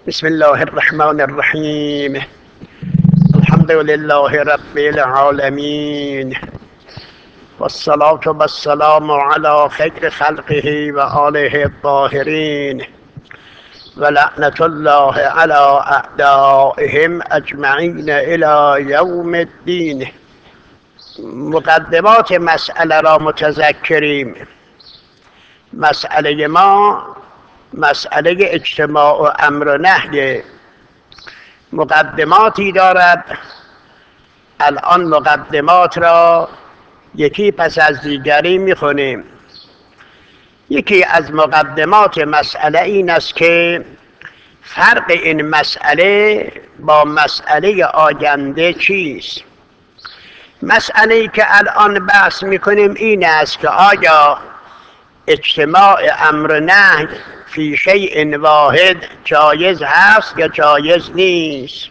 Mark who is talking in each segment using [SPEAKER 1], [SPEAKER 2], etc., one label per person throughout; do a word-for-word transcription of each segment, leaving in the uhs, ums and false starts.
[SPEAKER 1] بسم الله الرحمن الرحیم. الحمد لله رب العالمین والصلاة والسلام على خیر خلقه و آله الطاهرین و لعنة الله على اعدائهم اجمعین الی یوم الدین. مقدمات مسئله را متذکریم. مسئله ما مسئله اجتماع و امر و نهی مقدماتی دارد. الان مقدمات را یکی پس از دیگری میخونیم. یکی از مقدمات مسئله این است که فرق این مسئله با مسئله آینده چیست. مسئله‌ای که الان بحث میکنیم این است که آیا اجتماع امر نهی فی شیء واحد جایز هست یا جایز نیست.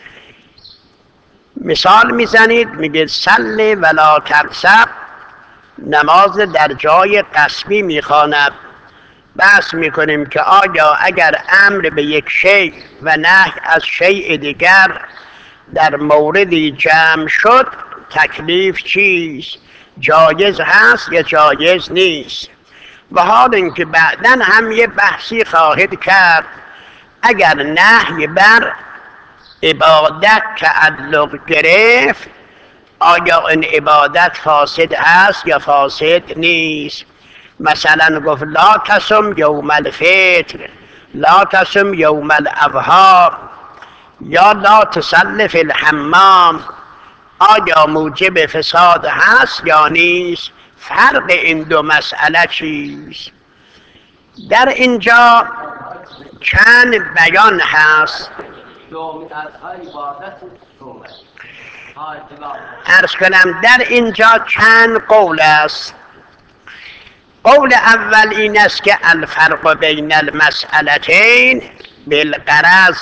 [SPEAKER 1] مثال میزنید، میگید صل ولا تغضب، نماز در جای غصبی میخواند. بحث میکنیم که آیا اگر امر به یک شیء و نهی از شیء دیگر در موردی جمع شد تکلیف چیست؟ جایز هست یا جایز نیست؟ و حال اینکه بعداً هم یه بحثی خواهد کرد اگر نهی بر عبادت تعلق گرفت آیا این عبادت فاسد هست یا فاسد نیست. مثلا گفت لا تصم یوم الفطر، لا تصم یوم الاضحی، یا لا تصل فی الحمام، آیا موجب فساد هست یا نیست؟ فرق این دو مسئله چیست؟ در اینجا چند بیان هست. عرض کنم در اینجا چند قول است. قول اول این است که الفرق بین المسئلتین بالغرض.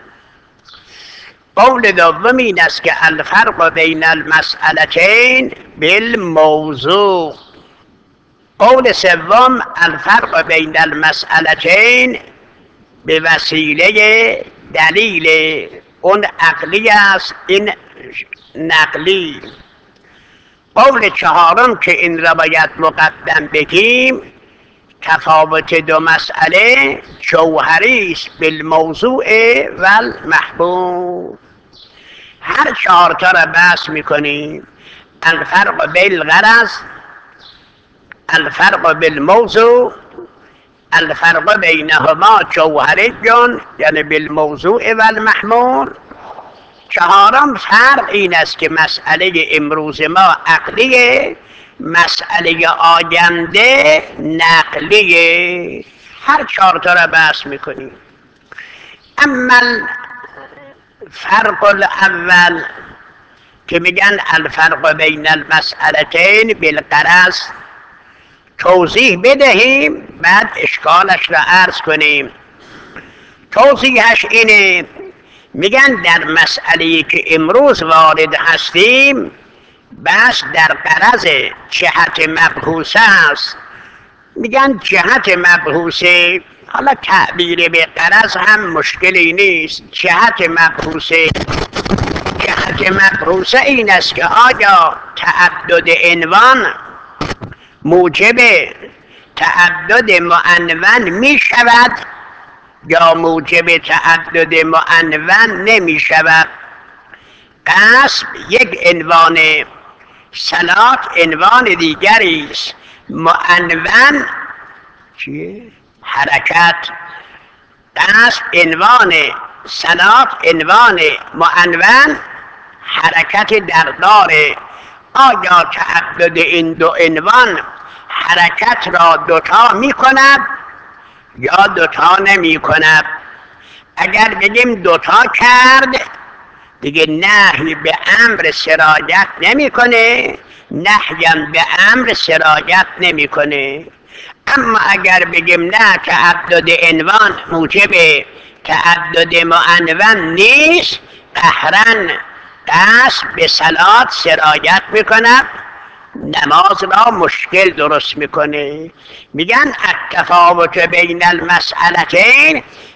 [SPEAKER 1] قول دوم این است که الفرق بین المسئلتین بالموضوع. قول سوم الفرق بین المسئلتین به وسیله دلیل. اون عقلی است، این نقلی. قول چهارم که این را باید مقدم بگیم تفاوت دو مسئله جوهری است بالموضوع و المحبوب. هر چهار تا را بحث میکنیم. الفرق بالغرض، الفرق بالموضوع، الفرق بینهما جوهری یعنی بالموضوع و المحمول. چهارم فرق این است که مسئله امروز ما عقلیه، مسئله آینده نقلیه. هر چهار تا را بحث میکنیم. اما فرق الاول که میگن الفرق بین المسئلتین بالغرض، توضیح بدهیم بعد اشکالش را عرض کنیم. توضیحش اینه، میگن در مسئله‌ای که امروز وارد هستیم بس در غرض جهت مبحوثه است. میگن جهت مبحوثه، حالا تعبیر به غرض هم مشکلی نیست. جهت مبحوثه جهت مبحوثه این است که آیا تعدد عنوان موجب تعدد معنون می شود یا موجب تعدد معنون نمی شود. قصب یک عنوان، صلات عنوان دیگری است. معنون چیه؟ حرکت. قصب عنوان، صلات عنوان، معنون حرکت در داره. آیا تعدد این دو عنوان حرکت را دوتا می کند یا دوتا نمی کند؟ اگر بگیم دوتا کرد دیگه نهی به امر سرایت نمی کنه، نهیم به امر سرایت نمی کنه. اما اگر بگیم نه تعدد عنوان موجب تعدد معنون نیست، قهرن قصد به صلات سرایت میکند، نماز را مشکل درست میکنه. میگن التفاوت بین المسئلتین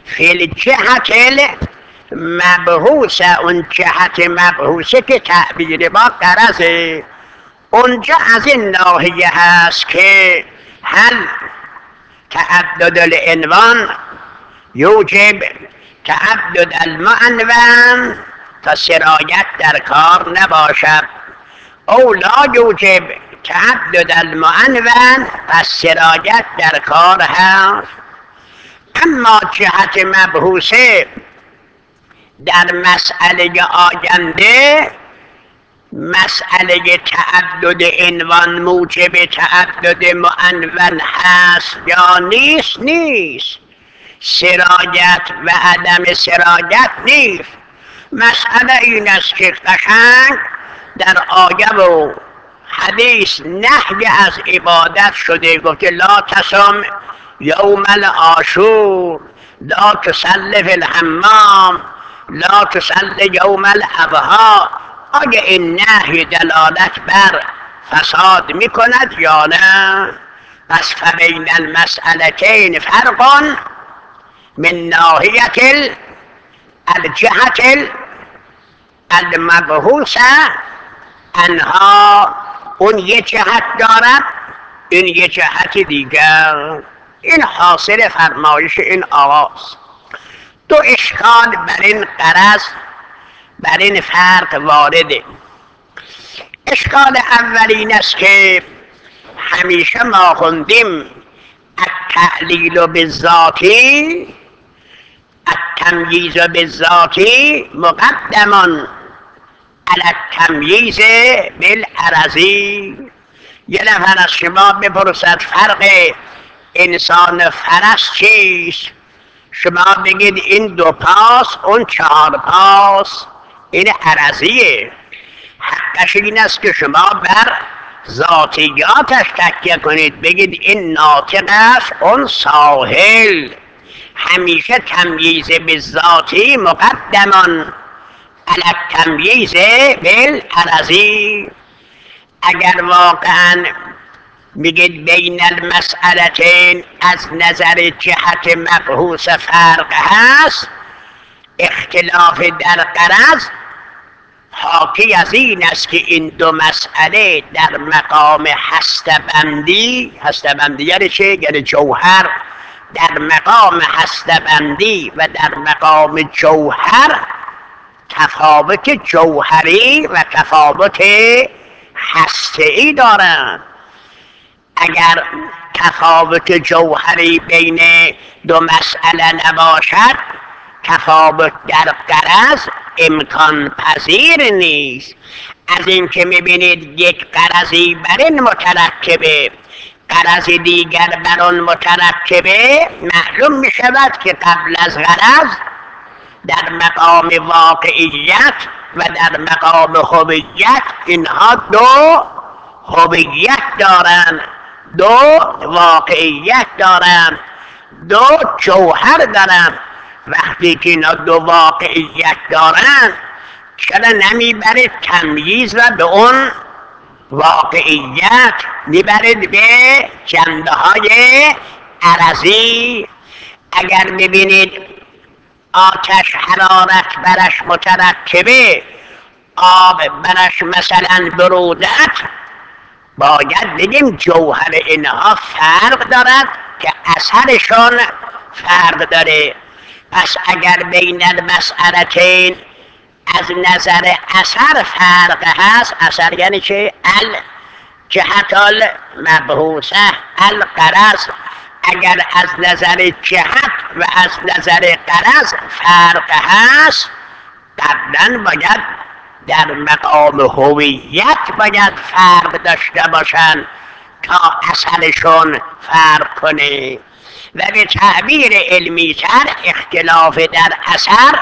[SPEAKER 1] فی الجهت المبحوث، اون جهت مبحوثه که تعبیر با غرضه، اونجا از این ناحیه هست که هل تعدد العنوان یوجب تعدد المعنون تا سرایت در کار نباشد، او لا یوجب تعدد المعنون پس سرایت در کار هست. اما جهت مبحوثه در مسئله آینده، مسئله تعدد عنوان موجب تعدد معنون هست یا نیست، نیست. سرایت و عدم سرایت نیست. مسئله این است که قشنگ در آیه و حدیث نهی از عبادت شده، گفته لا تصم یوم العاشور، لا تصلی فی الحمام، لا تصلی یوم الاضحی. آیا این نهی دلالت بر فساد می کند یا نه؟ پس فبین المسئلتین فرق من ناحیت الجهت المبحوث انها، اون یه جهت دارد، این یه جهت دیگر. این حاصل فرمایش این آغاز. دو اشکال بر این غرض، بر این فرق وارده. اشکال اولین است که همیشه ما خوندیم التعلیل بالذاتی، التمییز بالذاتی مقدم علی التمییز بالعرضی. یه نفر از شما بپرسد فرق انسان فرس چیست؟ شما بگید این دو پاس، اون چهار پاس. این عرضیه. حقش این است که شما بر ذاتیاتش تکیه کنید، بگید این ناطق است، اون ساهل. همیشه تمییز بالذاتی مقدمان علی التمییز بالعرضی. اگر واقعا میگید بین المسئلتین از نظر جهت مبحوث فرق هست، اختلاف در غرض حاکی از این است که این دو مسئله در مقام هسته‌بندی، هسته‌بندی یعنی چه؟ یعنی جوهر. در مقام هسته‌بندی و در مقام جوهر تفاوت جوهری و تفاوت هسته‌ای دارند. اگر تفاوت جوهری بین دو مسئله نباشد، تفاوت در غرض امکان پذیر نیست. از اینکه میبینید یک غرضی بر این مترکبه، غرض دیگر بر آن مترکبه، معلوم میشود که قبل از غرض در مقام واقعیت و در مقام هویت اینها دو هویت دارند، دو واقعیت دارند، دو جوهر دارند. وقتی که اینا دو واقعیت دارند، چرا نمیبرید تمییز و به اون واقعیت، میبرید به جنبه های عرضی؟ اگر ببینید آتش حرارت برش مترکبه، آب برش مثلا برودت، باید بگیم جوهر اینها فرق دارد که اثرشون فرق داره. پس اگر بین المسئلتین از نظر اثر فرق هست، اثر یعنی چه؟ الجهت المبحوثه الغرض. اگر از نظر جهت و از نظر غرض فرق هست، قبلا باید در مقام هویت باید فرق داشته باشند تا اثرشون فرق کنه. و به تعبیر علمی تر، اختلاف در اثر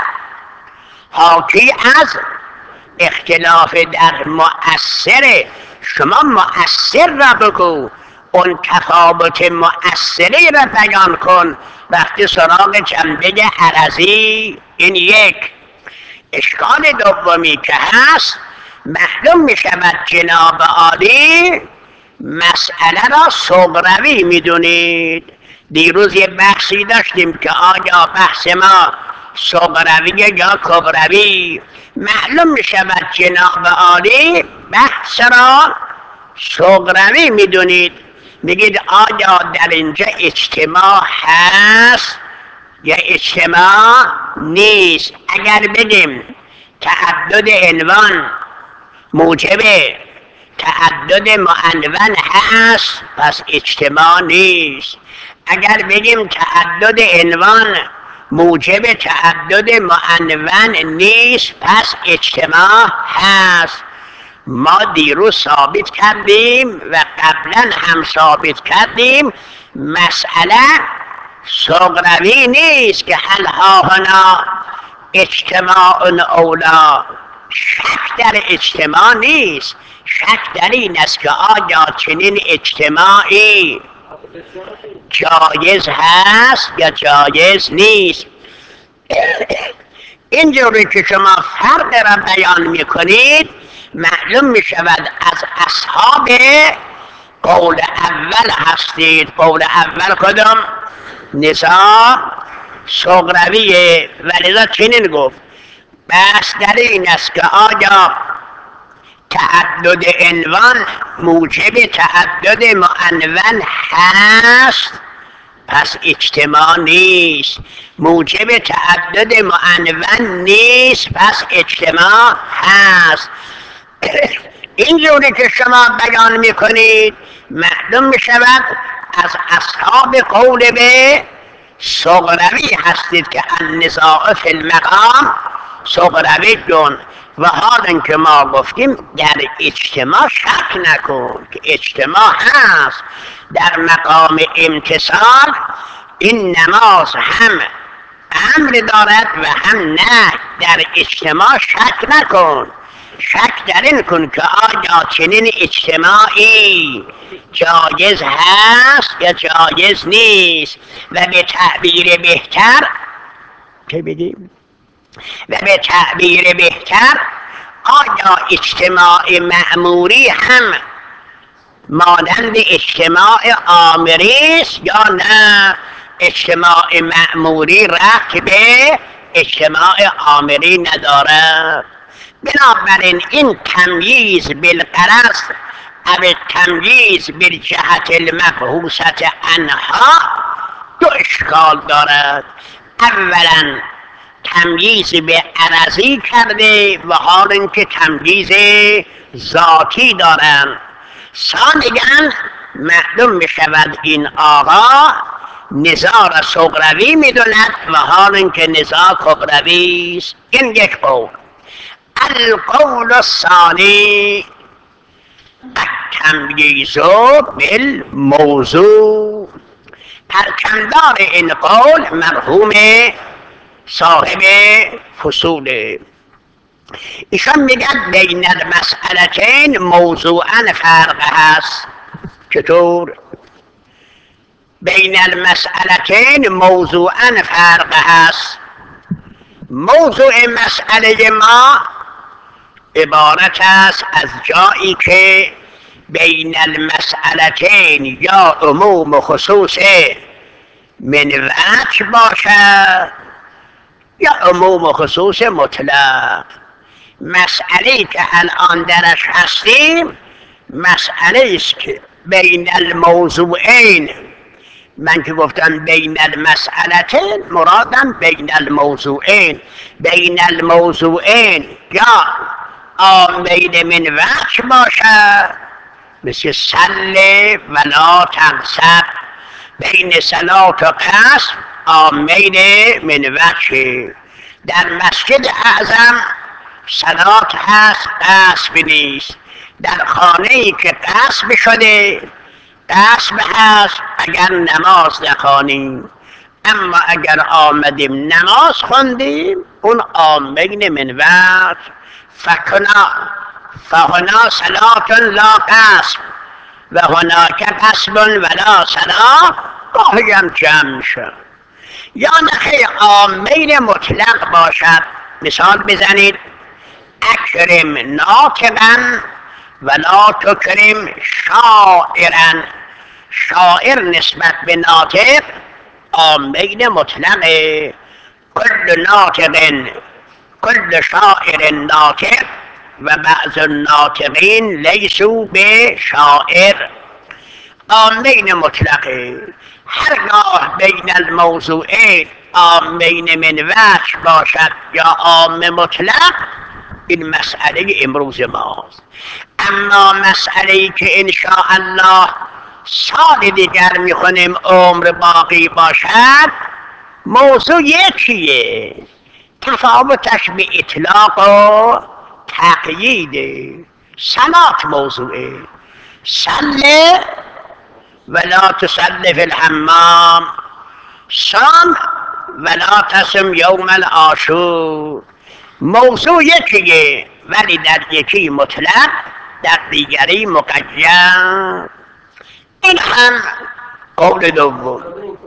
[SPEAKER 1] حاکی از اختلاف در مؤثره. شما مؤثر را بگو، اون تفاوت مؤثری را بیان کن. وقتی سراغ جنبه عرضی، این یک. اشکال دومی که هست، معلوم می شود جناب عالی مسئله را صغروی می دونید، دیروز یه بحثی داشتیم که آیا بحث ما صغروی یا کبروی. معلوم می شود جناب عالی بحث را صغروی می دونید. میگید آیا در اینجا اجتماع هست یا اجتماع نیست. اگر بگیم تعدد عنوان موجب تعدد معنون هست پس اجتماع نیست. اگر بگیم تعدد عنوان موجب تعدد معنون نیست پس اجتماع هست. ما دیروز ثابت کردیم و قبلا هم ثابت کردیم مسئله صغروی نیست که هل ها هنا اجتماع اولا. شک در اجتماع نیست، شک در این است که آیا چنین اجتماعی جایز هست یا جایز نیست. اینجوری که شما فرق را بیان میکنید معلوم می شود از اصحاب قول اول هستید. قول اول کدام؟ نزاع صغرویه و لذا چنین گفت بس در این است که آیا تعدد عنوان موجب تعدد معنون هست پس اجتماع نیست، موجب تعدد معنون نیست پس اجتماع هست. اینجوری که شما بیان میکنید معلوم میشود از اصحاب قول به صغروی هستید که النزاع فی المقام صغروی دون. و حالا که ما گفتیم در اجتماع شک نکن که اجتماع هست در مقام امتصال. این نماز هم امر دارد و هم نه. در اجتماع شک نکن، شک در این کن که آیا چنین اجتماعی جایز هست یا جایز نیست. و به تعبیر بهتر که بگیم و به تعبیر بهتر آیا اجتماع مأموری هم مانند اجتماع آمری است یا نه. اجتماع مأموری ربط به اجتماع آمری ندارد. بنابراین این تمییز بالغرض او تمییز بالجهت المبحوثة عنها دو اشکال دارد. اولا تمییز به عرضی کرده و حال اینکه تمییز ذاتی دارند. ثانیاً معلوم می شود این آقا نزاع را صغروی می داند و حال اینکه نزاع کبروی است. این یک قول. القول الثانی التمییز بالموضوع. پرچمدار این قول مرحوم صاحب فصول ایشان میگن بین المسئلتین موضوعا فرق هست. چطور؟ بین المسئلتین موضوعا فرق هست. موضوع مسئله ما عبارت است از جایی که بین المسئلتین یا عموم و خصوص من وجه باشد یا عموم و خصوص مطلق. مسئله که الان درش هستیم مسئله است که بین الموضوعین. من که گفتم بین المسئلتین مرادم بین الموضوعین. بین الموضوعین یا آمین من وجه باشد مثل سل ولا تنصب. بین صلات و قصر آمین من وجه. در مسجد اعظم صلات هست قصب نیست. در خانه ای که قصب شده قصب هست اگر نماز نخوانیم. اما اگر آمدیم نماز خوندیم اون آمین من وجه. فکنا فهنا صلات لا قصب و هناک قصب ولا صلاة گاهی هم جمع شد. یا نخیر آمین مطلق باشد. مثال بزنید اکرم ناطقا ولا تکرم شاعرا. شاعر نسبت به ناطق عامین مطلقه. کل ناطق کل شاعر ناطق و بعض الناطقین لیسوا به شاعر. عامین مطلقه هرگاه بین الموضوعین عامین من وجه باشد یا عام مطلق، این مسئله امروز ماست. اما مسئله ای که انشاءالله سال دیگر میخونیم عمر باقی باشد، موضوع یکیه، تفاوتش به اطلاق و تقییده. صلات موضوعه، صل ولا تصل فی الحمام، صام ولا تصم یوم العاشور. موضوع یکیه ولی در یکی مطلق، در دیگری مقید. این هم قول دوم.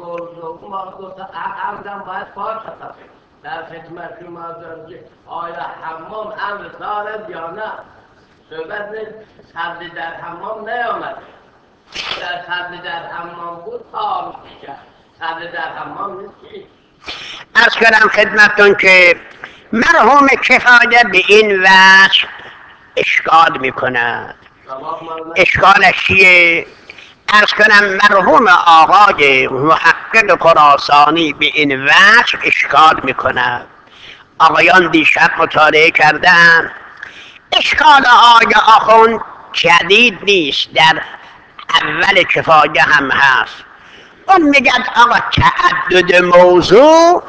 [SPEAKER 2] در خدمت شما هستم که آیا حمام امر دارد یا نه؟ صحبت صد در حمام نیامد. در صد در حمام بود آم کرد، صد در حمام نیست که.
[SPEAKER 1] عرض کنم خدمتتون که مرحوم کفایه به این وجه اشکال میکند. اشکالش چیه؟ عرض کنم مرحوم آقای محقق خراسانی به این وجه اشکال میکند. آقایان دیشب مطالعه کردن. اشکال آقای آخوند جدید نیست، در اول کفایه هم هست. اون میگن آقا تعدد موضوع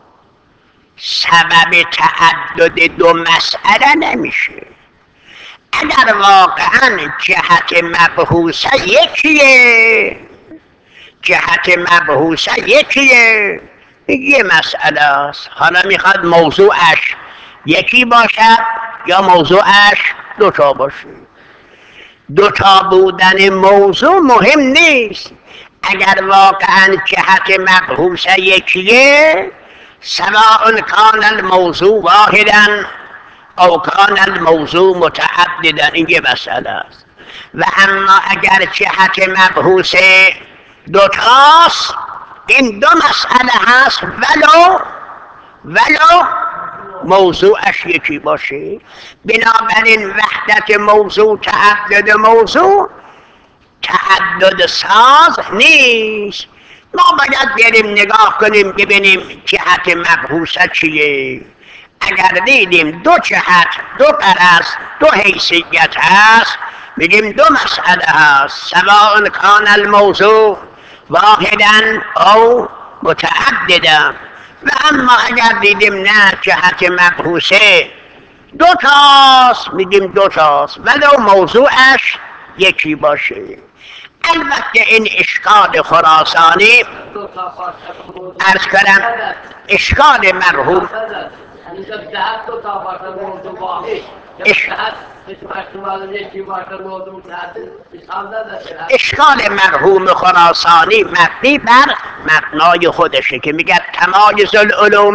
[SPEAKER 1] سبب تعدد دو مسئله نمیشه. اگر واقعا جهت مبحوثه یکیه، جهت مبحوثه یکیه، یه مسئله است. حالا میخواد موضوعش یکی باشد یا موضوعش دوتا باشه. دوتا بودن موضوع مهم نیست. اگر واقعا جهت مبحوثه یکیه، سواء کان الموضوع واحدا او کان الموضوع متعددا، این یه مسئله است. و اما اگر جهت مبحوثه دوتاست، این دو مسئله هست ولو ولو موضوعش یکی باشه. بنابراین وحدت موضوع تعدد موضوع تعدد ساز نیست. ما باید بریم نگاه کنیم ببینیم جهت مبحوثه چیه. اگر دیدیم دو جهت، دو غرض، دو حیثیت هست، میگیم دو مسئله هست، سواء کان الموضوع واحدا او متعددا. و اما اگر دیدیم نه جهت مبحوثه دو تاست، میگیم دو تاست ولو موضوعش یکی باشه. البته این اشکال خراسانی عرض کنم اشکال مرحوم اشکال مرحوم خراسانی مبنی بر مبنای خودشه که میگه تمایز العلوم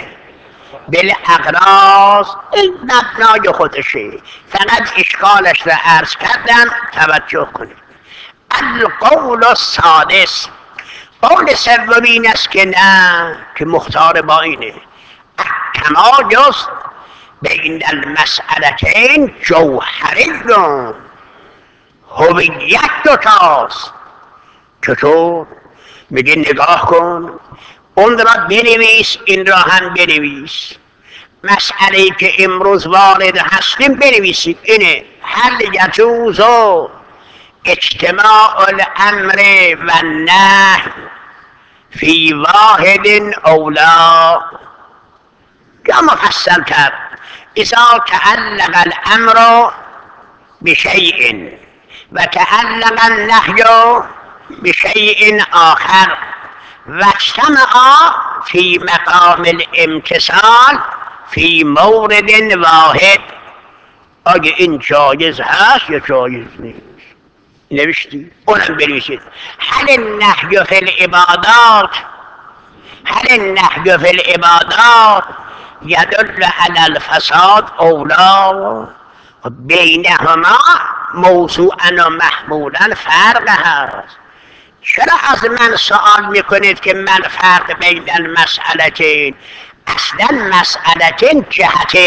[SPEAKER 1] بالاغراض. این مبنای خودشه، فقط اشکالش رو عرض کردم توجه کنید. القول السادس، قول سومین است که نه، که مختار با اینه تمایز بین المسئلتین جوهری رو، هویت دوتاست. چطور؟ میگه نگاه کن، اون را بنویس این را هم بنویس. مسئله که امروز وارد هستیم بنویسید اینه: هل یجوز اجتماع الامر و النهی فی واحد او لا؟ یا مفصل تر: اذا تعلق الامر بشیء و تعلق النهی بشیء آخر و اجتمعا فی مقام الامتثال فی مورد واحد. آیا این جایز هست یا جایز نیست؟ نوشتی؟ اونم بنویسید. هل النهی فی العبادات هل النهی فی العبادات یدل علی الفساد او لا؟ بینهما موضوعا و محمولا فرق هست. چرا از من سوال میکنید که من فرق بین المسئلتین؟ اصلا مسئلتین جهت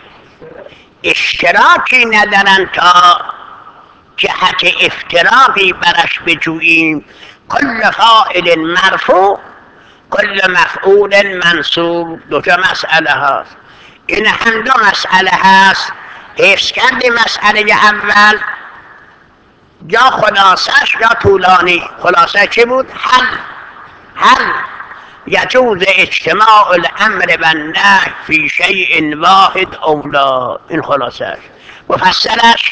[SPEAKER 1] اشتراکی ندارن تا جهت افتراقی برش بجوییم. کل فاعل مرفوع کل مفعول منصوب، دو تا مسئله هست. این هم دو مسئله هست. حفظ کردی مسئله اول یا خلاصش یا طولانی. خلاصه چی بود؟ حل حل یجوز اجتماع الامر و النهی فی شیء واحد اولا. این خلاصش. مفسرش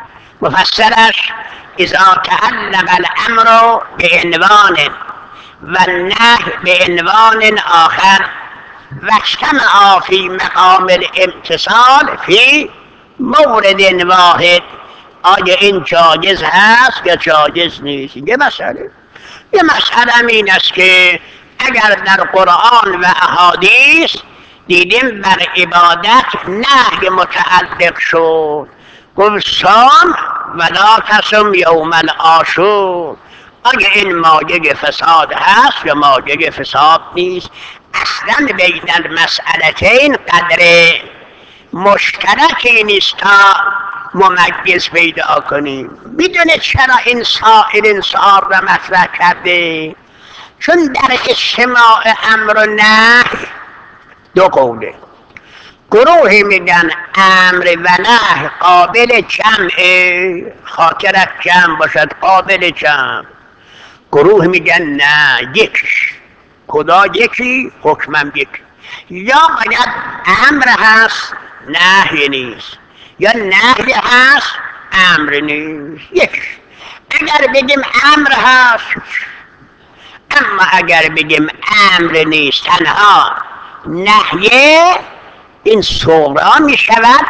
[SPEAKER 1] مفسرش اذا تعلق الامر بعنوان و النهی بعنوان آخر و اجتمعا فی مقام الامتصال فی مورد واحد. آیا این جایز هست یا جایز نیست؟ یه مسئله یه مسئله این است که اگر در قرآن و احادیث دیدیم بر عبادت نهی متعلق شد، گفت صام ولا تصم یوم العاشور، آیا این مایه فساد هست یا مایه فساد نیست؟ اصلا بین المسئلتین قدر مشترکی نیست تا ممیز پیدا کنیم. میدونه چرا این سائل این سؤال را مطرح کرده؟ چون در اجتماع امر و نهی دو قوله. گروهی میگن امر و نهی قابل جمع، خاطرت جمع باشد، قابل جمع. گروه میگن نه، یکیش خدا یکی، حکمم یکی. یا باید امر هست نهی نیست، یا نهی هست امر نیست. یکیش. اگر بگیم امر هست، اما اگر بگیم امر نیست تنها نهیه، این صغرا می شود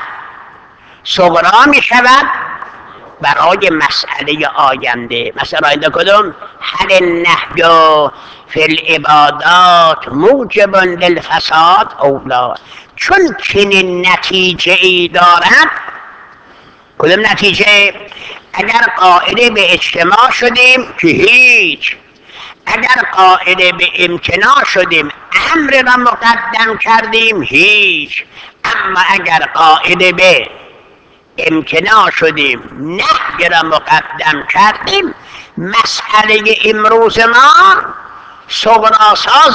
[SPEAKER 1] صغرا می شود برای مسئله آینده. مسئله آینده کدوم؟ هل النهی فی العبادات موجب للفساد او لا؟ چون چنین نتیجه ای دارد. کدوم نتیجه؟ اگر قائل به اجتماع شدیم که هیچ، اگر قائل به امتناع شدیم امر را مقدم کردیم هیچ، اما اگر قائل به امتناع شدیم نهی را مقدم کردیم، مسئله امروز ما صغراساز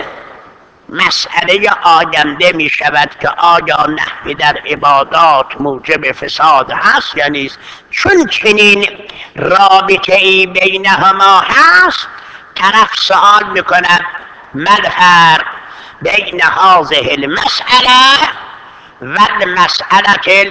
[SPEAKER 1] مسئله آینده می شود که آیا نهی در عبادات موجب فساد هست یا نیست. چون چنین رابطه ای بینهما هست، طرف سوال می کند ما الفرق بین هذه المسئله و المسئله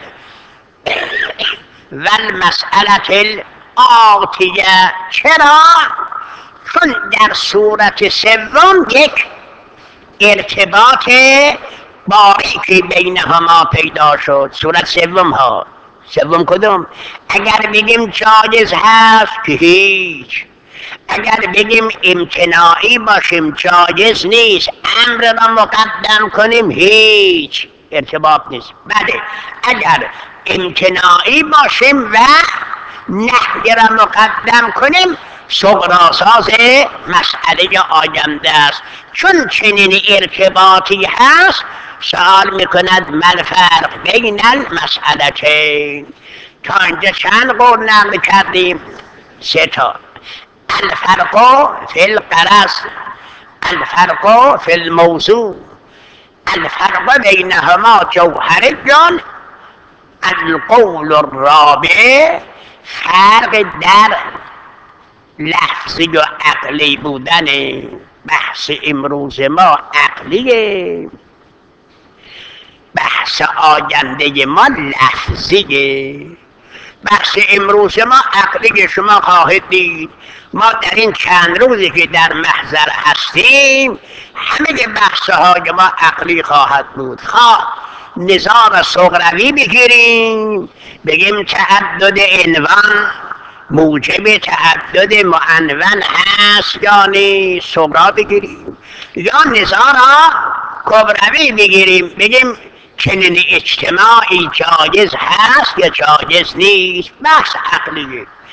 [SPEAKER 1] و المسئله الآتیه. چرا؟ چون در صورت سوم یک ارتباط باریکی بینهما پیدا شد. صورت سوم ها. سوم کدوم؟ اگر بگیم جایز هست که هیچ، اگر بگیم امتناعی باشیم جایز نیست، امر را مقدم کنیم هیچ ارتباط نیست. بله اگر امتناعی باشیم و نهی را مقدم کنیم صغراساز مسئله آینده است. چون چنین ارتباطی هست سوال میکند ما الفرق بین المسئلتین. تا اینجا چند قول نقل کردیم؟ سه تا. الفرق فی الغرض، الفرق فی الموضوع، الفرق بینهما جوهری. القول الرابع فرق در لفظی و عقلی بودن. بحث امروز ما عقلیه، بحث آینده ما لفظیه. بحث امروز ما عقلی. شما خواهید دید ما در این چند روزی که در محضر هستیم همه بحث های ما عقلی خواهد بود. خواه نظام صغروی بگیریم بگیم تعدد عنوان موجب تعدد معنون هست یا نیست، صغرا بگیریم، یا نظام کبروی بگیریم بگیم چنین اجتماعی جایز هست یا جایز نیست. بحث عقلیه.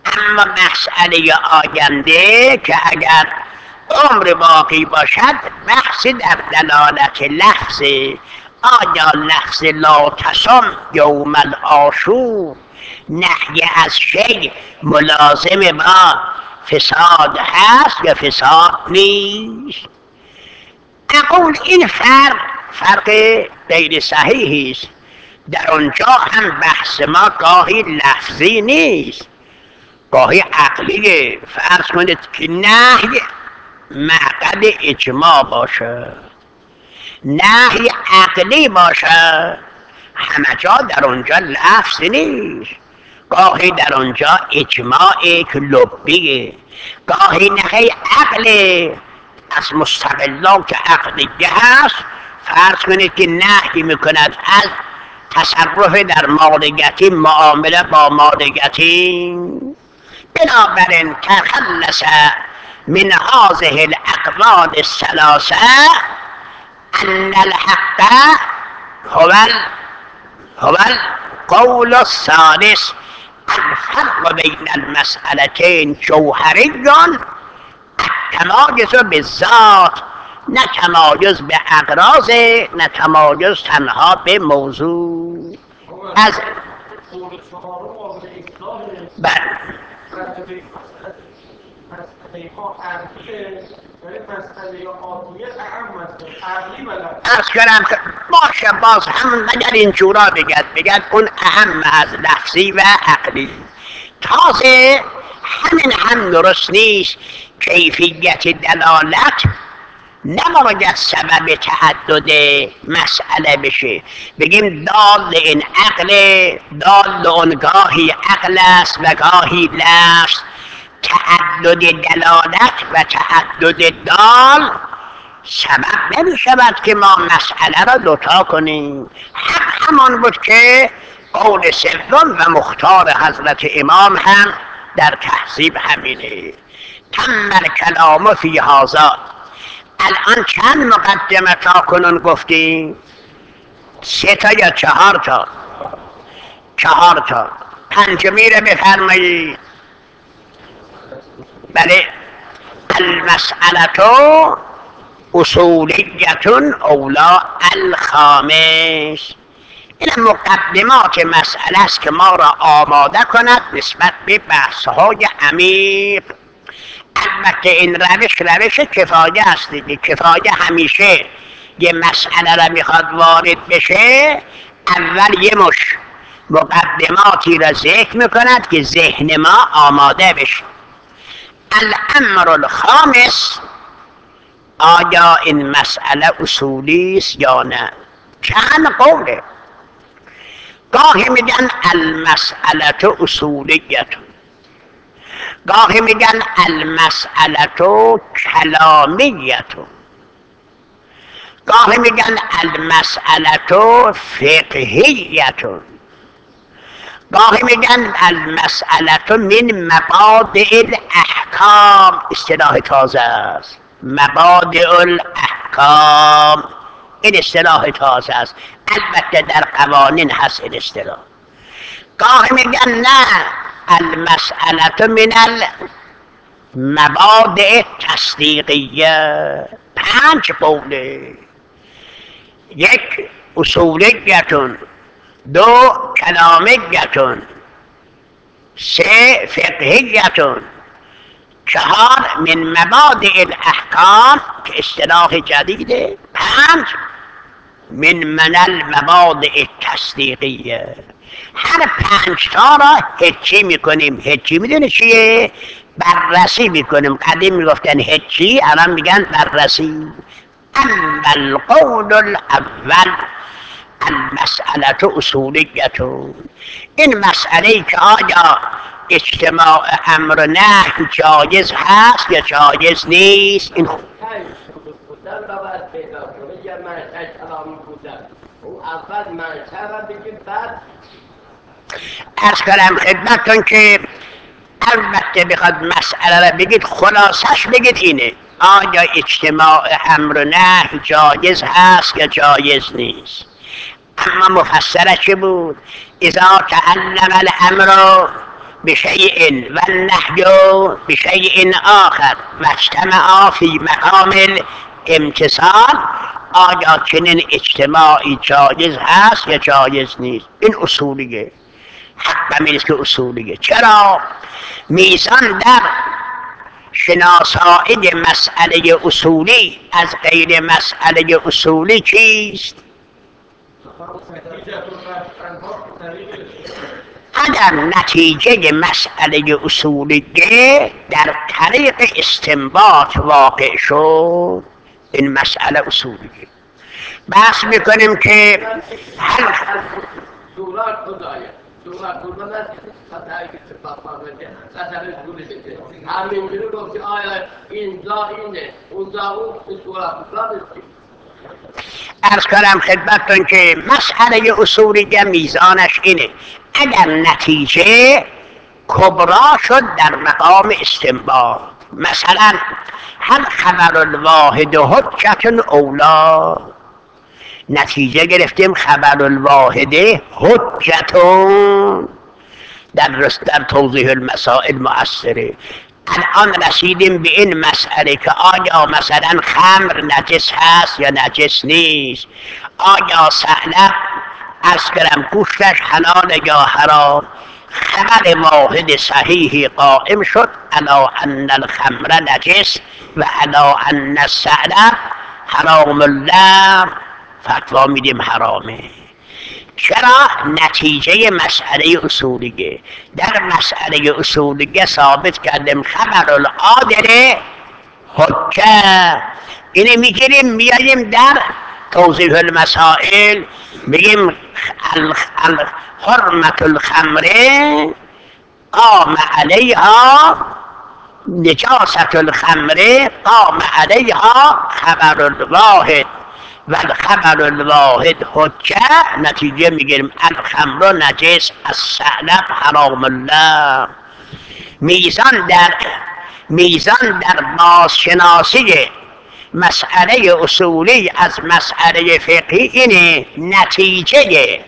[SPEAKER 1] اما مسئله آینده که اگر عمر باقی باشد بحث در دلالت لفظ. آیا لفظ لا تصم یوم العاشور نهی از شی ملازم با فساد هست یا فساد نیست؟ اقول این فرق فرق غیر صحیحی است. در آنجا هم بحث ما گاهی لفظی نیست، گاهی عقلیه. فرض کنید که نهی معقد اجماع باشه، نهی عقلی باشه، همه جا در آنجا لفظ نیست. گاهی در آنجا اجماع که لبیه، گاهی نهی عقله از مستقلات عقلیه هست. فرض کنید که نهی میکند از تصرف در مالکیت، معامله با مالکیت. بنابراین تخلص من هذه الاقوال الثلاثه ان الحق هو هو القول الثالث. الفرق بین المسألتين جوهری، تمایز بالذات، نه تمایز به اغراض، نه تمایز تنها به موضوع. از بله ارز کنم که باشه، باز همون مگر این جورا بگد بگد اون اهم از لفظی و عقلی. تازه همین هم درست نیست. کیفیت دلالت نباید سبب تعدد مسئله بشه. بگیم دال این عقل، دال اون گاهی عقل است و گاهی لفظ. تعدد دلالت و تعدد دال سبب نمی شود که ما مسئله را دوتا کنیم. حق همان بود که قول سوم و مختار حضرت امام هم در تهذیب همینه. تم الکلام فی هذا. الان چند مقدمه تا کنون گفتیم؟ سه تا یا چهار تا؟ چهار تا. پنجمی رو بفرمایید. بله. المسئله اصولیت اولا الخامس. این مقدمات مسئله است که ما را آماده کند نسبت به بحث‌های عمیق. البته این روش روش کفایه است دیگه. کفایه همیشه یه مسئله را میخواد وارد بشه، اول یه مش مقدماتی را ذکر میکند که ذهن ما آماده بشه. الامر الخامس، آیا این مسئله اصولی است یا نه؟ چند قوله. گاهی میگن المسئله اصولیت، گاهی میگن المسئله کلامیت، گاهی میگن المسئله فقهیت، گاهی میگن المسئله من مبادئ الاحکام. اصطلاح تازه است، مبادئ الاحکام. این اصطلاح تازه است، البته در قوانین هست این اصطلاح. گاهی میگن نه، المسئله من المبادئ تصدیقیه. پنج قوله. یک اصولیتون، دو کلامیتون، سه فقهیتون، چهار من مبادئ الاحکام که اصطلاح جدیده، پنج من من المبادئ تصدیقیه. هر پنج تا را هجی میکنیم. هجی میدونه چیه؟ بررسی میکنیم. قدیم میگفتن هجی، الان میگن بررسی. اما القول الاول المسئله اصولیتون. این مسئله که آیا اجتماع امر نهی جایز هست یا جایز نیست، این
[SPEAKER 2] بودن را باید پیدا کنه. یه منشأ کلامی بودن، او اول منشأ را بگید بعد.
[SPEAKER 1] ارز کنم خدمتتون که البته بخواد مسئله را بگید خلاصش بگید اینه: آیا اجتماع امر نهی جایز هست یا جایز نیست؟ اما مفسره چه بود؟ اذا تعلم الامر بشیء و النهی بشیء آخر و اجتمعا فی مقام الامتصال، آیا چنین اجتماعی جایز هست یا جایز نیست؟ این اصولیه، حق نیست که اصولیه. چرا؟ میزان در شناسایی مسئله اصولی از غیر مسئله اصولی چیست؟ اگر نتیجه مسئله اصولی در طریق استنباط واقع شد، این مسئله اصولیه. بحث میکنیم که هل
[SPEAKER 2] دولار خدایه دولار خدایه خطایی که صفات فرمده خطایی گوله همینجوری گفت که آیا اینجا اینه اونجا اون دولار خدایه.
[SPEAKER 1] عرض کنم خدمتتون که مسئله اصولی میزانش اینه اگر نتیجه کبرا شد در مقام استنباط. مثلا هل خبر الواحد حجت اولا، نتیجه گرفتیم خبر الواحد حجتون در در توضیح المسائل مؤثره. الان رسیدیم به این مسئله که آیا مثلا خمر نجس هست یا نجس نیست، آیا ثعلب عرض کردم گوشتش حلال یا حرام. خبر واحد صحیحی قائم شد علی ان الخمر نجس و علی ان الثعلب حرام اللحم، فتوا میدیم حرامه. چرا؟ نتیجه مسئله اصولیه. در مسئله اصولیه ثابت کردیم خبر العادل حجه. اینه میگیریم میاییم در توضیح المسائل میگیم حرمت الخمر قام علیها نجاست الخمر قام علیها خبر الواحد و الخبر الواحد حجه. نتیجه میگیریم الخمر نجس الثعلب حرام الله. میزان در میزان در بازشناسی مسئله اصولی از مسئله فقهی اینه نتیجه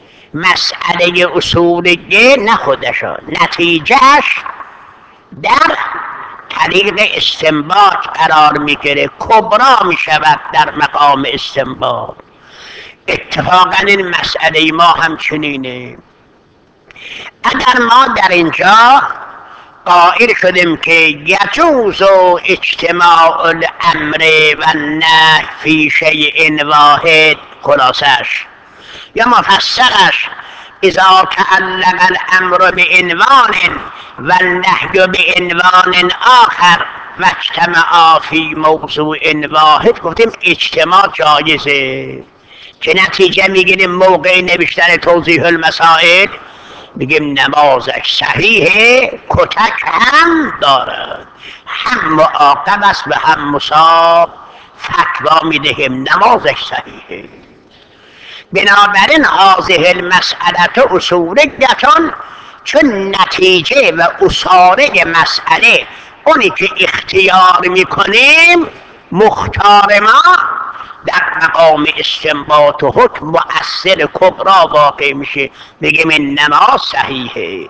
[SPEAKER 1] مسئله اصولی نه خودشو، نتیجهش در طریق استنباط قرار میگیره، کبرا میشود در مقام استنباط. اتفاقا این مسئله ما همچنینه. اگر ما در اینجا قائل شدیم که یجوز اجتماع الامر و النهی فی شیء واحد، خلاصش یا مفسرش اذا تعلق الامر بعنوان و النهی بعنوان آخر و اجتماع فی موضوع واحد، گفتیم اجتماع جایزه. که نتیجه میگیریم موقع نوشتن توضیح المسائل میگیم نمازش صحیحه، کتک هم دارد، هم معاقب است و هم مصاب، فتوا میدهیم نمازش صحیحه. بنابراین هذه المسئله اصولیتون، چون نتیجه و اصاره مسئله اونی که اختیار میکنیم مختار ما در مقام استنباط و حکم مؤثر کبرا واقع میشه، بگیم این نماز صحیحه.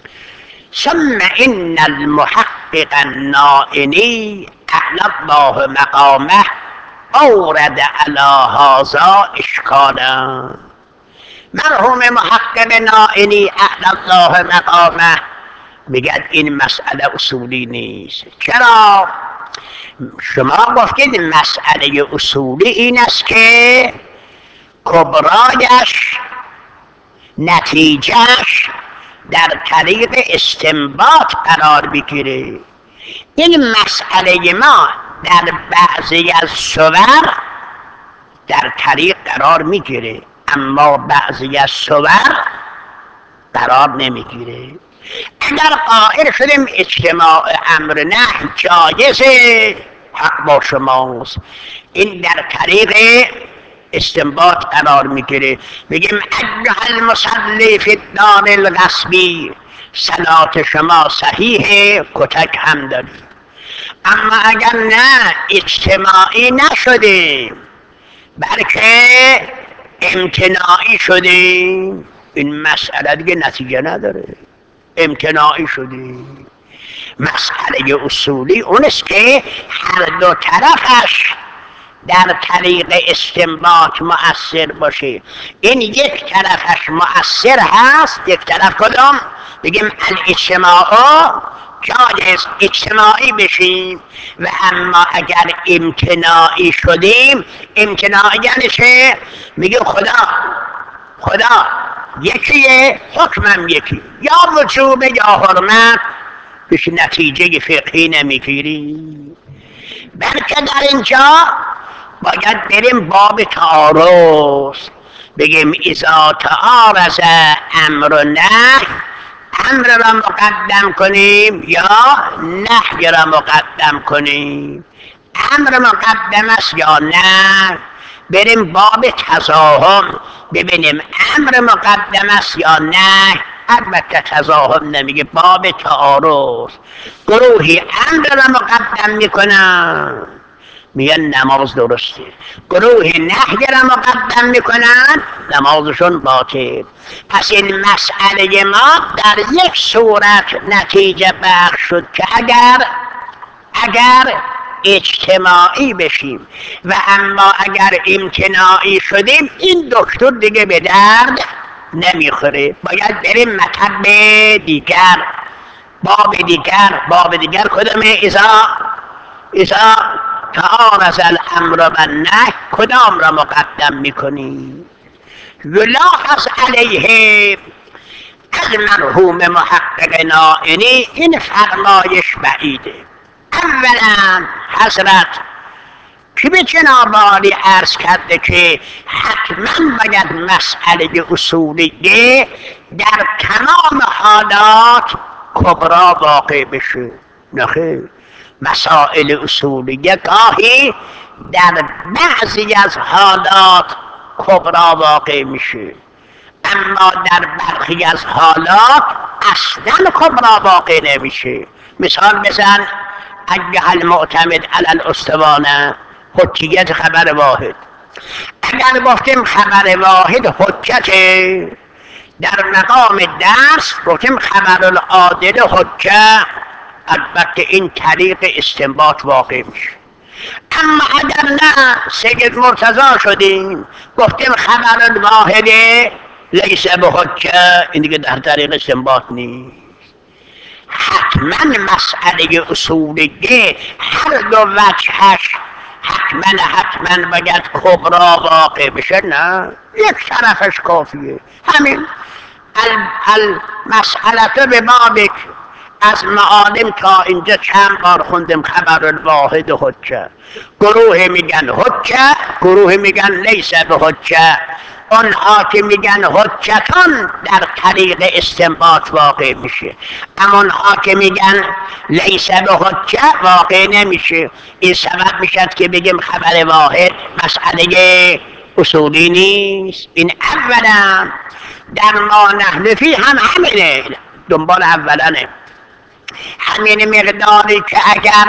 [SPEAKER 1] ثم ان المحقق النائینی اعلی الله مقامه اورد علی هذا اشکالا. مرحوم محقق نائینی اعلی الله مقامه میگه این مسئله اصولی نیست. چرا؟ شما گفتید مسئله اصولی این است که کبرایش نتیجهش در طریق استنباط قرار بگیره. این مسئله ما در بعضی از صور در طریق قرار میگیره، اما بعضی از صور قرار نمیگیره. اگر قائل شدیم اجتماع امر نهی جایزه، حق با شماست، این در طریق استنباط قرار میگیره. میگیم ایها المصلی فی الدار الغصبی، صلات شما صحیحه، کتک هم داری. اما اگر نه اجتماعی نشدیم بلکه امتناعی شدیم، این مسئله دیگه نتیجه نداره. امتناعی شدیم. مسئله اصولی اون است که هر دو طرفش در طریق استنباط مؤثر باشه. این یک طرفش مؤثر هست، یک طرف کدام؟ بگیم الاجتماع جایز اجتماعی بشیم، و اما اگر امتناعی شدیم، امتناعی یعنی چه؟ میگیم خدا خدا یکیه، حکمم یکی، یا وجوب یا حرمت، پیش نتیجه فقهی نمیگیریم، بلکه در اینجا باید بریم باب تعارض، بگیم اذا تعارض امر و نهی، امر را مقدم کنیم یا نهی را مقدم کنیم. امر مقدم است یا نه؟ بریم باب تزاحم ببینیم امر مقدم است یا نه. البته تزاحم نمیگه، باب تعارض. گروهی امر را مقدم میکنن، میگن نماز درسته، گروه نهی را مقدم میکنن، نمازشون باطل. پس این مسئله ما در یک صورت نتیجه بخش شد که اگر اگر اجتماعی بشیم، و اما اگر امتناعی شدیم این دکتر دیگه به درد نمیخوره. باید بریم مطلب دیگر، باب دیگر. باب دیگر کدامه؟ اذا اذا تعارض الامر و النهی، کدام را مقدم میکنیم؟ یلاحظ علیه از مرحوم محقق نائینی این فرمایش بعیده. اولا حضرت که به جناب عالی عرض کرده که حتما باید مسئله اصولیه در تمام حالات کبرا واقع بشه. نخیر، مسائل اصولیه گاهی در بعضی از حالات کبرا واقع میشه، اما در برخی از حالات اصلا کبرا واقع نمیشه. مثال بزن، ایها المعتمد علی الاسطوانه، حجیت خبر واحد. اگر گفتیم خبر واحد حجته، در مقام درس گفتیم خبر العادل حجه، البته این طریق استنباط واقع میشه. اما اگر نه سید مرتضی شدیم گفتیم خبر الواحد لیس به حجه، این دیگه در طریق استنباط نیست. حتما مسئله اصولیه هر دو وجهش حتما حتما باید کبرا واقع بشه، نه یک طرفش کافیه. همین المسئله به بابک از معالم تا اینجا چند بار خوندیم خبر الواحد حجه. گروه میگن حجه، گروه میگن لیس به حجه. اونها که میگن حجتان در طریق استنباط واقع میشه، اما اونها که میگن لیس به حجه واقع نمیشه. این سبب میشد که بگیم خبر واحد مسئله اصولی نیست. این اولا. در ما نحن فی هم همینه، دنبال اولانه، همین مقداری که اگر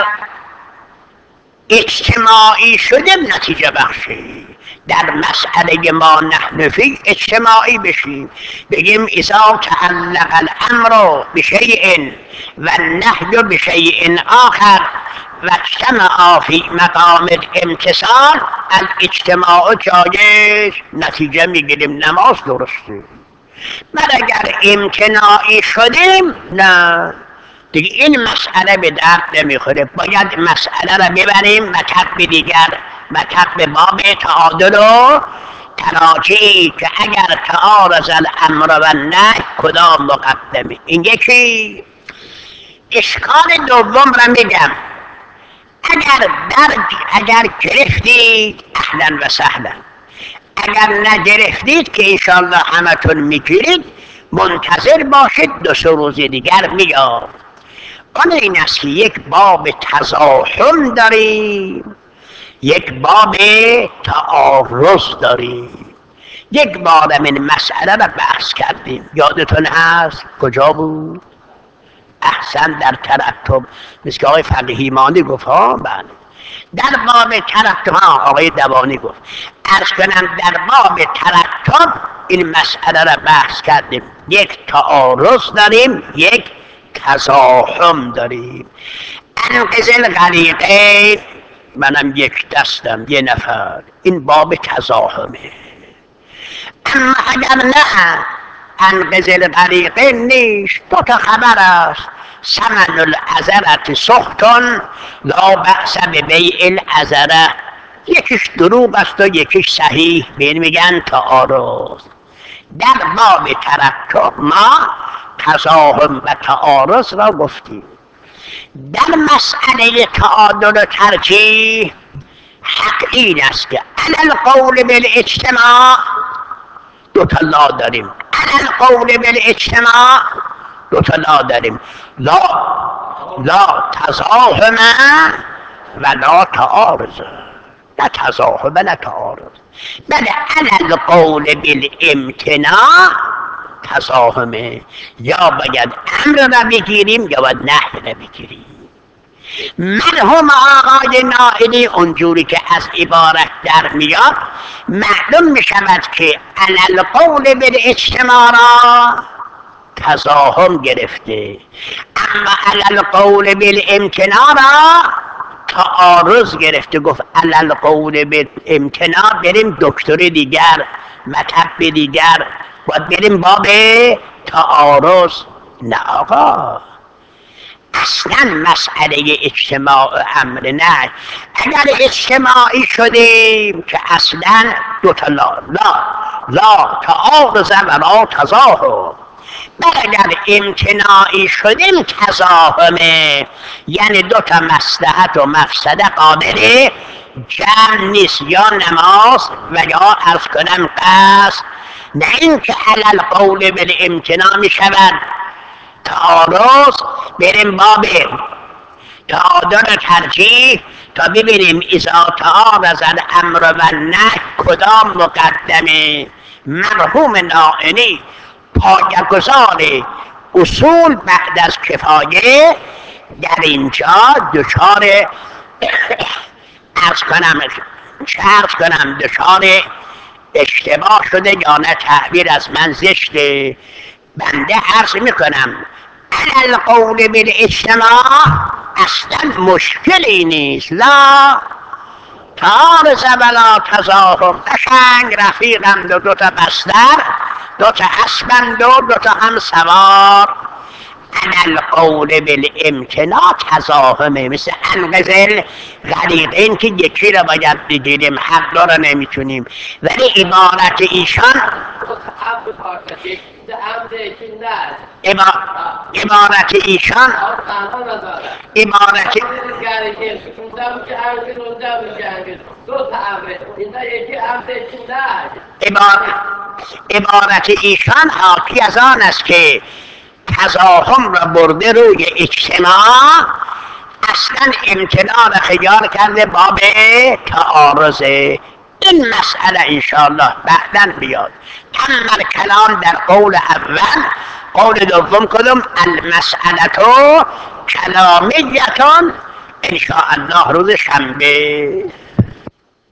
[SPEAKER 1] اجتماعی شده نتیجه بخشی. در مسئله ما نحن فی اجتماعی بشیم، بگیم اذا تعلق الامر بشیء و النهی بشیء آخر و اجتمع فی مقام الامتصال، الاجتماع جایز، نتیجه میگیریم نماز درسته. من اگر امتناعی شدیم نه، دیگه این مسئله به درد نمیخوره. باید مسئله را ببریم مطلب دیگر، مطلب باب تعادل و تراجعی، که اگر تعارض الامر و النهی کدام مقدمه. این یکی. اشکال دوم را میگم، اگر در اگر گرفتید اهلا و سهلا، اگر نگرفتید که انشاءالله همتون میگیرید، منتظر باشید دو سه روز دیگر میاد. آن این است که یک باب تزاحم داریم، یک باب تعارض داریم. یک بار من مسئله را بحث کردیم، یادتون هست کجا بود؟ احسن، در ترتب، مثل که آقای فقیهیمانی گفت ها، بله در باب ترتب، ها آقای دوانی گفت. عرض کنم در باب ترتب این مسئله را بحث کردیم. یک تعارض داریم، یک تزاحم داریم. انقذ الغریقین، منم یک دستم یه نفر، این باب تزاحمه. اما اگر نه انقذ الغریقین نیست، دو تا خبر است: ثمن العذرة سخط لا بأس ببیع العذرة، یکیش دروغ است و یکیش صحیح، به این میگن تعارض. در باب ترتب ما تزاحم و تعارض را گفتیم. در مسئله تعادل و ترجیح حق این است که علی القول بالاجتماع دو تا لا داریم، علی القول بالاجتماع دو تا لا داریم، لا لا تزاحم و لا تعارض، نه تزاحم نه تعارض. بله علی القول بالامتناع تزاحمه، یا باید امر را بگیریم یا باید نهی را بگیریم. مرحوم آقای نائلی اونجوری که از عبارت در میاد معلوم می شود که علی القول بالاجتماع را تزاحم گرفته، اما علی القول بالامتناع را تعارض گرفته. گفت علی القول بالامتناع بریم دکتر دیگر، مطب دیگر، باید بریم باب تعارض. نه آقا، اصلا مسئله اجتماع امر نه. اگر اجتماعی شدیم که اصلا دو تا لا لا لا تعارض و لا تزاحم. بل اگر امتناعی شدیم تزاحمه، یعنی دو تا مصلحت و مفسده قابل جمع نیست، یا نماز و یا عرض کنم قصد. نه اینکه علی القول بالامتناع می شود تعارض. بریم باب تعادل ترجیح تا ببینیم اذا تعارض الامر و النهی کدام مقدمه. مرحوم نائلی پایه‌گذار اصول بعد از کفایه در اینجا دچار عرض کنم چه عرض کنم دچار اشتباه شده، یا نه تعبیر از من زشته. بنده عرض میکنم علی القول بالاجتماع اصلا مشکلی نیست، لا تعارض ولا تزاحم. قشنگ رفیقند و دو تا بستر، دو تا اسبند و دو تا هم سوار. علی القول بالامتناع تزاحمه، مثل انقذ الغریقین که یکی را باید بگیریم، حق را نمیتونیم. ولی عبارت ایشان عبارت ایشان عبارت عبارت ایشان حاکی از آن است که تزاحم را برده روی اجتماع، اصلا امتناع را خیال کرده باب تعارضه. این مسئله انشاءالله بعداً بیاد. اما کلام در قول اول. قول دوم کدوم؟ المسئله کلامیتون انشاءالله روز شنبه.